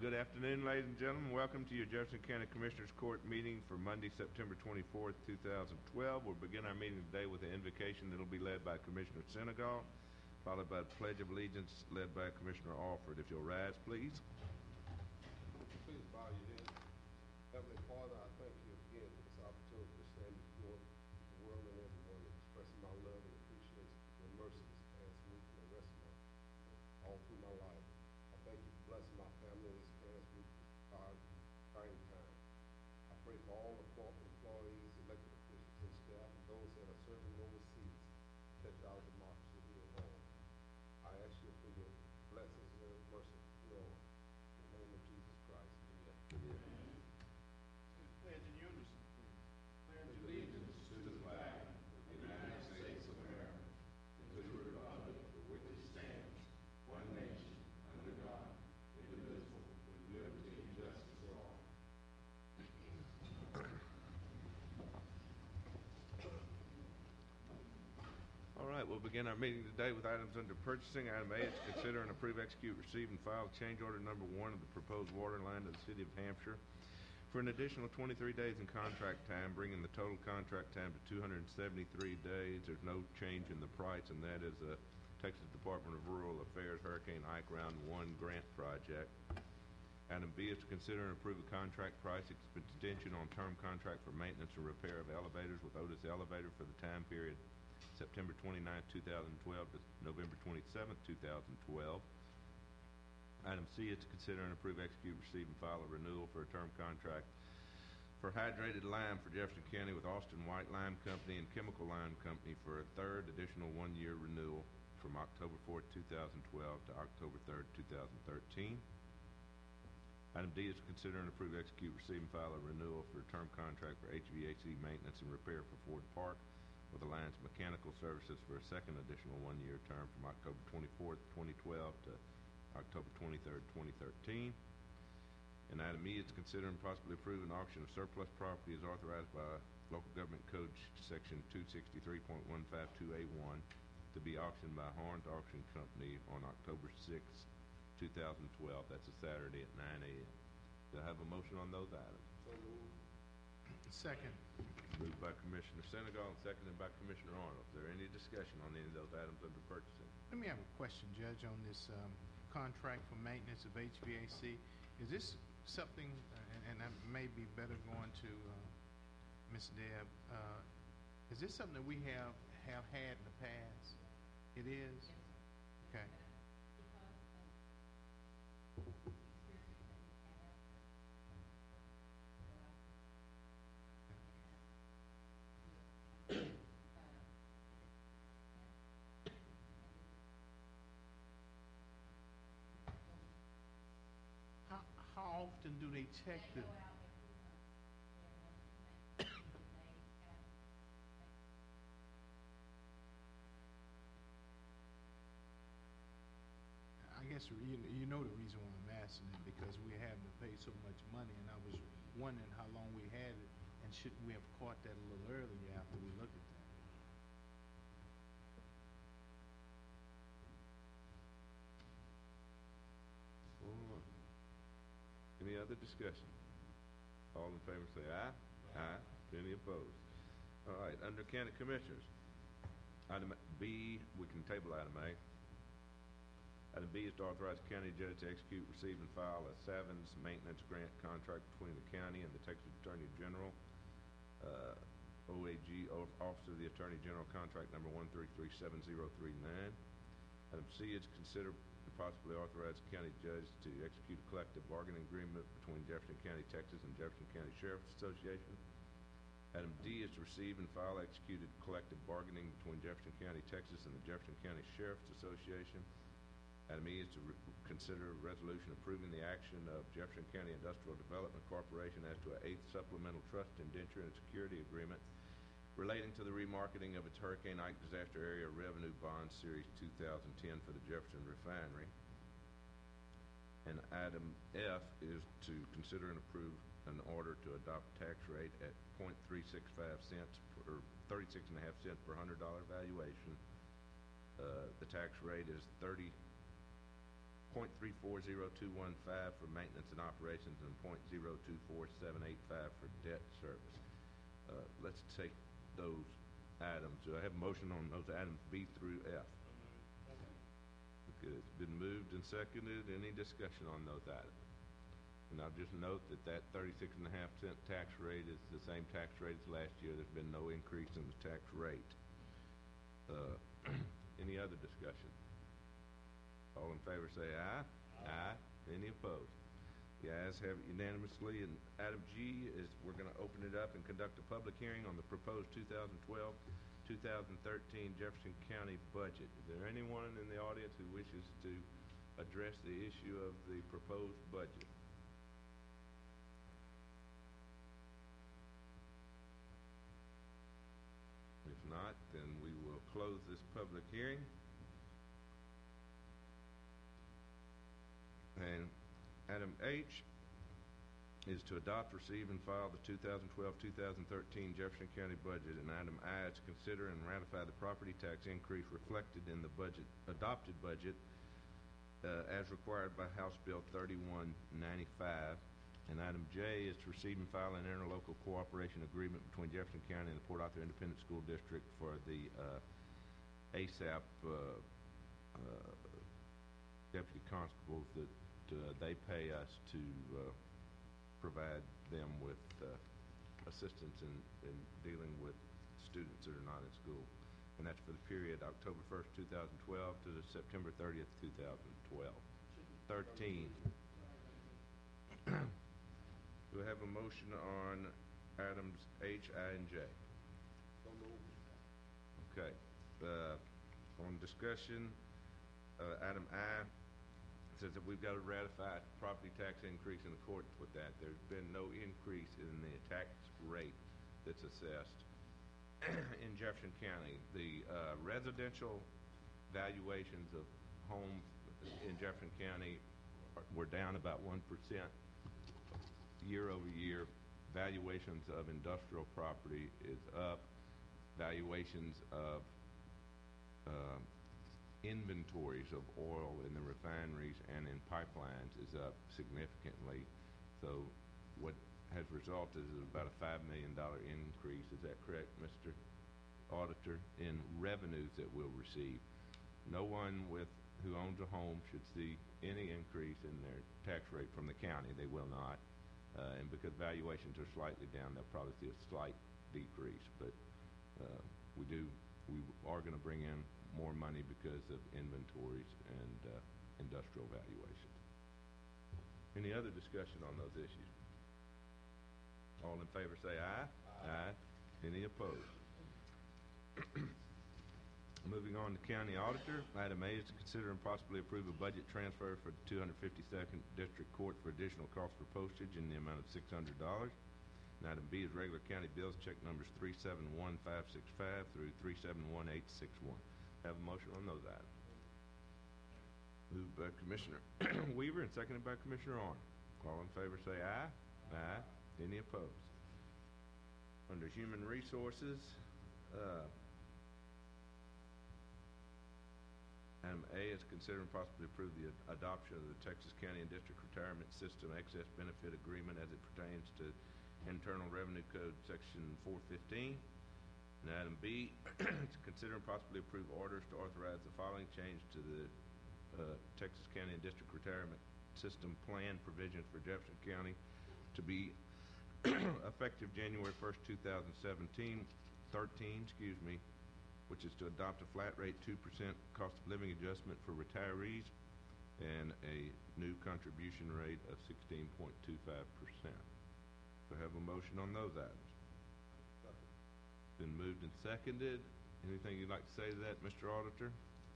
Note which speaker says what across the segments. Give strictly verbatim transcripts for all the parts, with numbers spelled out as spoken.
Speaker 1: Good afternoon, ladies and gentlemen. Welcome to your Jefferson County Commissioners Court meeting for Monday, September twenty-fourth, two thousand twelve. We'll begin our meeting today with an invocation that will be led by Commissioner Senegal, followed by the Pledge of Allegiance led by Commissioner Alford. If you'll rise, please.
Speaker 2: Please bow your head. Heavenly Father, I thank you again for this opportunity to stand before the world and everyone, expressing my love and appreciation for your mercy this past week and the rest of my all through my life. I thank you for blessing my family this past week, this hard, trying time. I pray for all the employees, elected officials, and staff, and those that are serving overseas, touch our democracy here at home. I ask you for your blessings and your mercy, Lord. In the name of Jesus Christ, amen.
Speaker 1: Amen.
Speaker 3: Pledge in unison, please. Pledge
Speaker 4: allegiance to the flag of the United States of America and to the republic for which it stands, one nation, under God, indivisible, with liberty and justice for all.
Speaker 1: All right, we'll begin our meeting today with items under purchasing. Item A is consider and approve, execute, receive, and file change order number one of the proposed water line to the City of Hampshire for an additional twenty-three days in contract time, bringing the total contract time to two hundred seventy-three days. There's no change in the price, and that is a Texas Department of Rural Affairs Hurricane Ike Round one grant project. Item B is to consider and approve a contract price extension on term contract for maintenance and repair of elevators with Otis Elevator for the time period September twenty-ninth, two thousand twelve to November twenty-seventh, two thousand twelve. Item C is to consider and approve, execute, receive, and file a renewal for a term contract for hydrated lime for Jefferson County with Austin White Lime Company and Chemical Lime Company for a third additional one-year renewal from October fourth, two thousand twelve to October third, two thousand thirteen. Item D is to consider and approve, execute, receive, and file a renewal for a term contract for H V A C maintenance and repair for Ford Park with Alliance Mechanical Services for a second additional one-year term from October twenty-fourth, twenty twelve to October twenty-third, twenty thirteen. And item E is to consider and possibly approve an auction of surplus property as authorized by Local Government Code Section two sixty-three point one five two A one to be auctioned by Horns Auction Company on October sixth, two thousand twelve. That's a Saturday at nine A M Do I have a motion on those items?
Speaker 2: So moved.
Speaker 3: Second.
Speaker 1: Moved by Commissioner Senegal and seconded by Commissioner Arnold. Is there any discussion on any of those items under purchasing?
Speaker 3: Let me have a question, Judge, on this um, contract for maintenance of H V A C. Is this something, uh, and, and I may be better going to uh, Miz Deb, uh, is this something that we have, have had in the past? It is? Okay. How, how often do they check the? I guess you, you know the reason why I'm asking it, because we have to pay so much money, and I was wondering how long we had it, and shouldn't we have caught that a little earlier after we looked at that?
Speaker 1: Any other discussion? All in favor say aye. Aye. Any opposed? All right, under County Commissioners, item B, we can table item A. Item B is to authorize the county judge to execute, receive, and file a Savins maintenance grant contract between the county and the Texas Attorney General, uh, O A G, Office of the Attorney General, contract number one three three seven zero three nine. Item C is to consider and possibly authorize the county judge to execute a collective bargaining agreement between Jefferson County, Texas and Jefferson County Sheriff's Association. Item D is to receive and file executed collective bargaining between Jefferson County, Texas and the Jefferson County Sheriff's Association. Item E is to re consider a resolution approving the action of Jefferson County Industrial Development Corporation as to an eighth supplemental trust indenture and security agreement relating to the remarketing of its Hurricane Ike Disaster Area Revenue Bond Series two thousand ten for the Jefferson Refinery. And item F is to consider and approve an order to adopt tax rate at zero point three six five cents per, or thirty-six and a half cents per hundred dollar valuation. Uh, the tax rate is thirty point three four zero two one five for maintenance and operations and point zero two four seven eight five for debt service. Uh, let's take those items. Do I have a motion on those items B through F? Okay, it's been moved and seconded. Any discussion on those items? And I'll just note that that thirty-six and a half cent tax rate is the same tax rate as last year. There's been no increase in the tax rate. Uh, any other discussion? All in favor say aye. Aye. Aye. Any opposed? The ayes have it unanimously. And item G is we're going to open it up and conduct a public hearing on the proposed two thousand twelve two thousand thirteen Jefferson County budget. Is there anyone in the audience who wishes to address the issue of the proposed budget? If not, then we will close this public hearing. And item H is to adopt, receive, and file the two thousand twelve two thousand thirteen Jefferson County budget. And item I is to consider and ratify the property tax increase reflected in the budget, adopted budget, uh, as required by House Bill thirty-one ninety-five. And item J is to receive and file an interlocal cooperation agreement between Jefferson County and the Port Arthur Independent School District for the uh, A S A P uh, uh, deputy constables that uh, they pay us to uh, provide them with uh, assistance in, in dealing with students that are not in school. And that's for the period October first, two thousand twelve to the September thirtieth, two thousand twelve. thirteen. Do we have a motion on items H, I, and J?
Speaker 2: So moved.
Speaker 1: Okay. Uh, on discussion, uh, item I says that we've got to ratify property tax increase in accordance with that. There's been no increase in the tax rate that's assessed in Jefferson County. The uh, residential valuations of homes in Jefferson County are, were down about one percent year over year. Valuations of industrial property is up. Valuations of uh, inventories of oil in the refineries and in pipelines is up significantly. So what has resulted is about a five million dollar increase. Is that correct, Mister Auditor, in revenues that we'll receive? No one with who owns a home should see any increase in their tax rate from the county. They will not. Uh, and because valuations are slightly down, they'll probably see a slight decrease. But uh, we do, we are going to bring in more money because of inventories and uh, industrial valuations. Any other discussion on those issues? All in favor say aye. Aye. Aye. Any opposed? Moving on to County Auditor, item A is to consider and possibly approve a budget transfer for the two hundred fifty-second District Court for additional cost for postage in the amount of six hundred dollars. And item B is regular county bills, check numbers three seven one five six five through three seven one eight six one. Have a motion on those items. Moved by Commissioner Weaver and seconded by Commissioner Arnold. All in favor say aye. Aye. Any opposed? Under Human Resources, uh, item A is consider and possibly approve the ad adoption of the Texas County and District Retirement System Excess Benefit Agreement as it pertains to Internal Revenue Code Section four fifteen. And item B is to consider and possibly approve orders to authorize the following change to the uh, Texas County and District Retirement System Plan provisions for Jefferson County to be effective January first, two thousand seventeen, thirteen, excuse me, which is to adopt a flat rate two percent cost of living adjustment for retirees and a new contribution rate of sixteen point two five percent. So have a motion on those items. Been moved and seconded. Anything you'd like to say to that, Mister Auditor?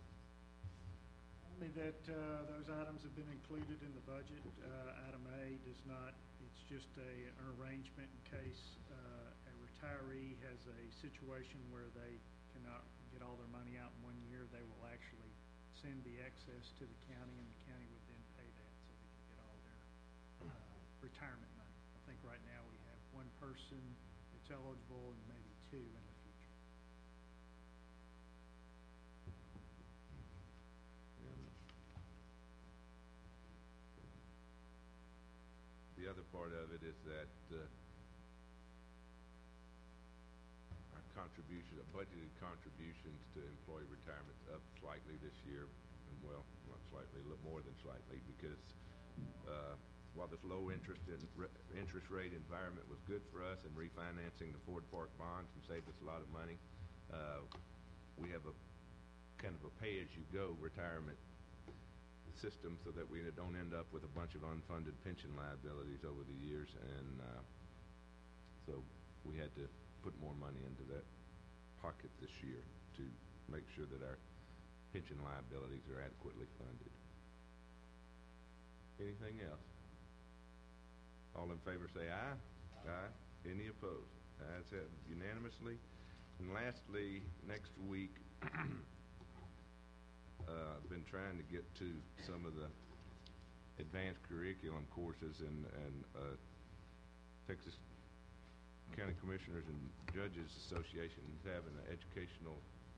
Speaker 5: Only that uh, those items have been included in the budget. Uh, item A does not, it's just a, an arrangement in case uh, a retiree has a situation where they cannot get all their money out in one year. They will actually send the excess to the county, and the county would then pay that so they can get all their uh, retirement money. I think right now we have one person that's eligible and maybe two in the future.
Speaker 1: part of it is that, uh, our contribution, our budgeted contributions to employee retirement's up slightly this year, and well, not slightly, a little more than slightly, because, uh, while this low interest in, re- interest rate environment was good for us in refinancing the Ford Park bonds and saved us a lot of money, uh, we have a kind of a pay-as-you-go retirement system so that we don't end up with a bunch of unfunded pension liabilities over the years, and uh, so we had to put more money into that pocket this year to make sure that our pension liabilities are adequately funded. Anything else? All in favor say aye. Aye. Any opposed? Ayes have it unanimously. And lastly, next week, Uh, I've been trying to get to some of the advanced curriculum courses, and, and uh, Texas County Commissioners and Judges Association is having an educational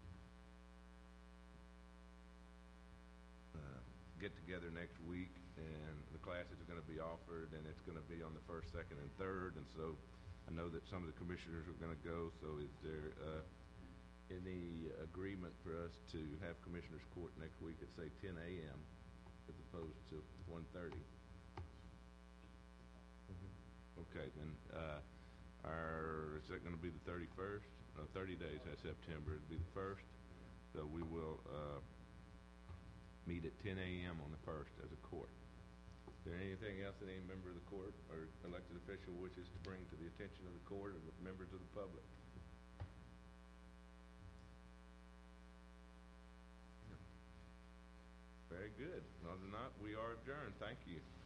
Speaker 1: uh, get-together next week, and the classes are going to be offered, and it's going to be on the first, second, and third, and so I know that some of the commissioners are going to go, so is there uh, any agreement for us to have Commissioners Court next week at, say, ten A M as opposed to one thirty? Mm-hmm. Okay, then, uh, our, is that gonna be the thirty-first? Uh, thirty days has September, it'll be the first, so we will, uh, meet at ten A M on the first as a court. Is there anything else that any member of the court or elected official wishes to bring to the attention of the court or the members of the public? Very good. Other than that, we are adjourned. Thank you.